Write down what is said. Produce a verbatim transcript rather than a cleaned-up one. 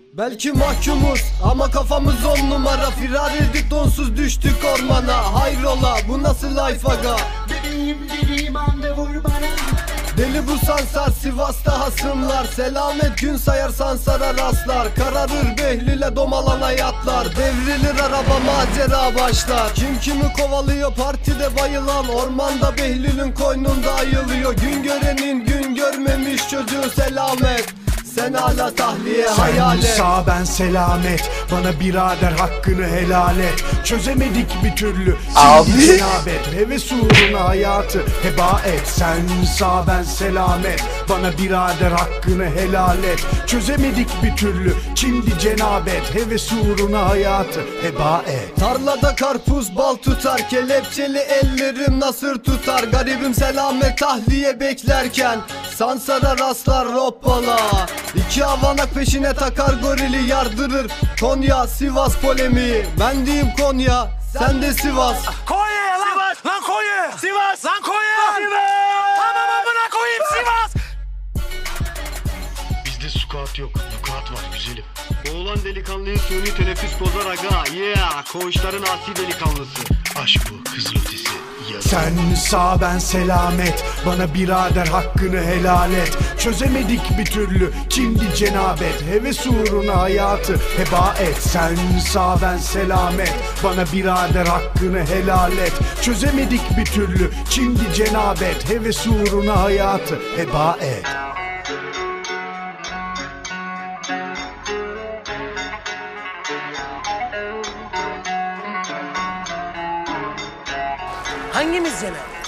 Belki mahkumuz ama kafamız on numara. Firar edip donsuz düştük ormana. Hayrola bu nasıl life aga? Bebeğim dediğim anda vur bana. Deli bu Sansar, Sivas'ta hasımlar. Selamet gün sayar Sansar'a rastlar. Kararır Behlül'e domalan hayatlar. Devrilir araba macera başlar. Kim kimi kovalıyor partide bayılan. Ormanda Behlül'ün koynunda ayılıyor. Gün görenin gün görmemiş çocuğu selamet. Sen hala tahliye hayalet. Sen sağ ben selamet. Bana birader hakkını helal et. Çözemedik bir türlü şimdi cenabet. Heves uğruna hayatı heba et. Sen sağ ben selamet. Bana birader hakkını helal et. Çözemedik bir türlü şimdi cenabet. Heves uğruna hayatı heba et. Tarlada karpuz bal tutar. Kelepçeli ellerim nasır tutar. Garibim selamet tahliye beklerken Sansar'a rastlar hoppala. İki avanak peşine takar gorili yardırır. Konya Sivas polemiği. Ben diyeyim Konya, sen de Sivas. Konya lan! Sivas. Lan Konya! Sivas! Lan Konya! Sivas! Tamam amına koyayım Sivas! Bizde squat yok, vukuat var güzelim. Oğlan delikanlıyı suni teneffüs bozar aga. Yeah, koğuşların asi delikanlısı. Aşk bu, kızıl ötesi. Yarın. Sen sağ ben selamet. Bana birader hakkını helal et. Çözemedik bir türlü şimdi cenabet. Heves uğruna hayatı heba et. Sen sağ ben selamet. Bana birader hakkını helal et. Çözemedik bir türlü şimdi cenabet. Heves uğruna hayatı heba et. Hangimiz cenab?